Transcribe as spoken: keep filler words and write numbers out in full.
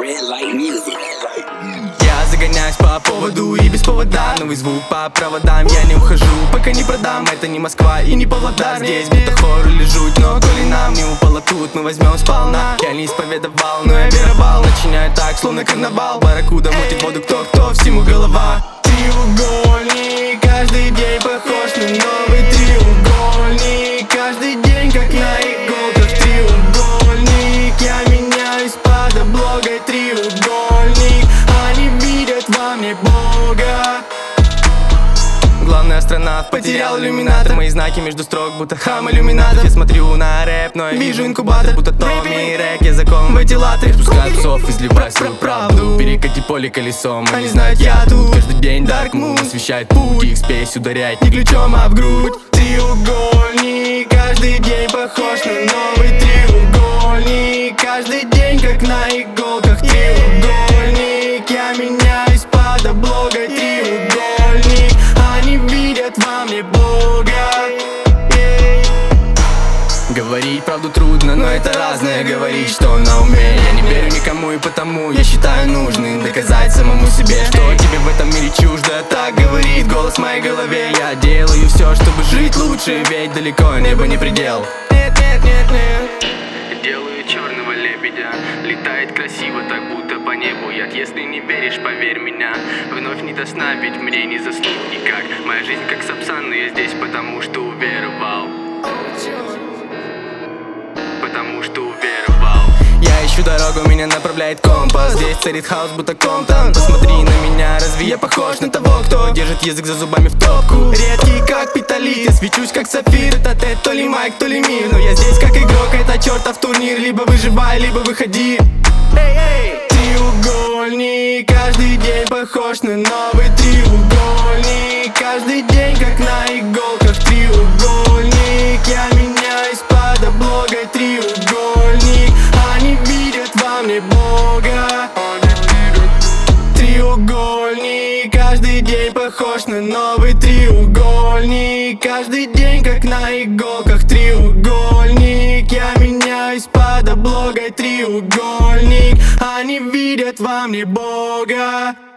Red Light Music. Я загоняюсь по поводу и без повода. Новый звук по проводам, я не ухожу, пока не продам. Это не Москва и не Павлодар. Здесь будто хор или жуть, но коли нам не упало тут, мы возьмем сполна. Я не исповедовал, но я веровал. Начинаю так, словно карнавал. Барракуда мутит воду, кто-кто, всему голова. Треугольник, каждый день похож на новый треугольник. Каждый день как на иголках треугольник. Я меняюсь под облогой треугольник. Они видят во мне Бога. Главный астронавт потерял иллюминатор. Мои знаки между строк, будто хам иллюминатор. Я смотрю на рэп, но я вижу инкубатор. Будто Томми Рэк, я закон в вентилаторе. Спускаю тусов, изливаю свою правду. Перекати поле колесом, они знают я тут. Каждый день Dark Moon освещает путь. Их спесь ударяет не ключом, а в грудь. Треугольник, каждый день похож на новый треугольник. Каждый день как на иголках треугольник. Я меняюсь под облогой треугольник. Они видят во мне Бога. Yeah. Говорить правду трудно, но это разное. Говорить, что на уме. Я не верю никому, и потому я считаю нужным доказать самому себе, что тебе в этом мире чуждо. Так говорит голос в моей голове. Я делаю все, чтобы жить лучше, ведь далеко небо не предел. Нет, нет, нет, нет. Делаю черного лебедя, летает красиво, так будто по небу яд. Если не веришь, поверь меня, вновь не до сна, ведь мне не заснуть никак. Моя жизнь как Сапсан, но я здесь потому что уверовал. Потому что уверовал. Я ищу дорогу, меня направляет компас. Здесь царит хаос, будто Комптон. Посмотри на меня, разве я похож на того, кто держит язык за зубами в топку? Редкий как питолит, я свечусь как сапфир. Это ты, то ли Майк, то ли Мир. Но я здесь как игрок, это чертов турнир. Либо выживай, либо выходи. Эй, эй. Треугольник, каждый день похож на новый треугольник. Каждый день как на иголках треугольник. Я меняюсь под облогой треугольник. Они видят во мне Бога. Треугольник, каждый день похож на новый треугольник. Каждый день как на иголках треугольник. Я меняюсь под облогой треугольник. Они видят во мне Бога.